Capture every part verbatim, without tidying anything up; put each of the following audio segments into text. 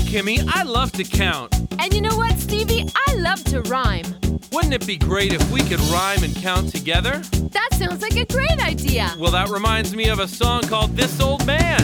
Kimmy. I love to count. And you know what, Stevie? I love to rhyme. Wouldn't it be great if we could rhyme and count together? That sounds like a great idea. Well, that reminds me of a song called This Old Man.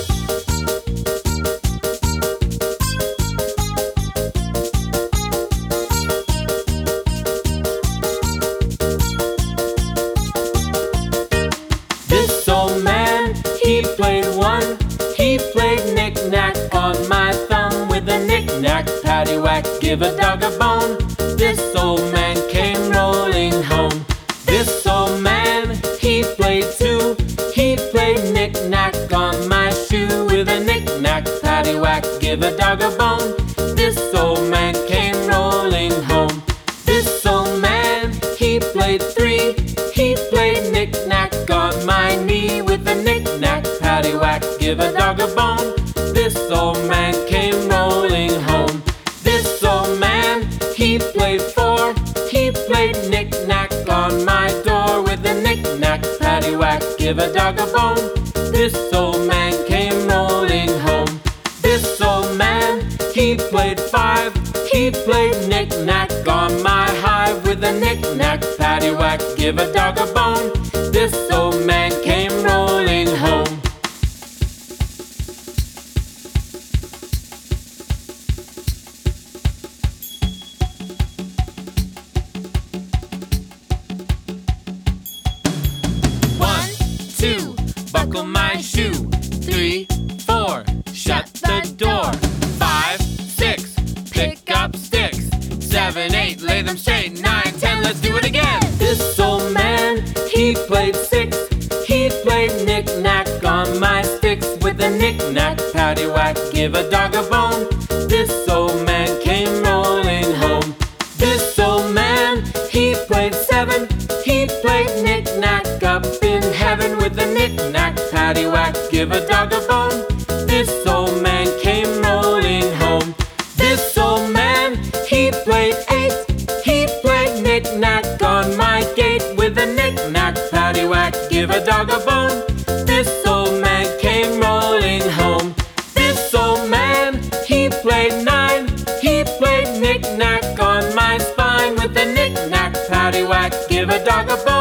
This old man, he played one. He played knick-knack on my thumb with a knick-knack, paddywhack, give a dog a bone. This old man came rolling home. This old man, he played two. He played knick-knack on my shoe with a knick-knack, paddywhack, give a dog a bone. This old man came rolling home. This old man, he played three. He played knick-knack on my knee with a knick-knack, paddywhack, give a dog a bone. This old man came rolling home. This old man, he played four. He played knick-knack on my door with a knick-knack, paddywhack, give a dog a bone. This old man came rolling home. This old man, he played five. He played knick-knack on my hive with a knick-knack, paddywhack, give a dog a bone. This old man came rolling home. One, two, buckle my shoe. Three, four, shut the door. Five, six, pick up sticks. Seven, eight, lay them straight. Nine, ten, let's do it again. This old man, he played six. He played knick-knack on my sticks with a knick-knack, paddywhack, give a dog a bone. This old man came rolling home. This old man, he played seven. He played knick-knack up in heaven with a knick-knack, paddywhack, give a dog a bone. This old man came rolling home. This old man, he played eight. He played knick-knack on my gate with a knick-knack, paddywhack, give a dog a bone. This old man came rolling home. This old man, he played nine. He played knick-knack on my spine with a knick-knack, paddywhack, give a dog a bone.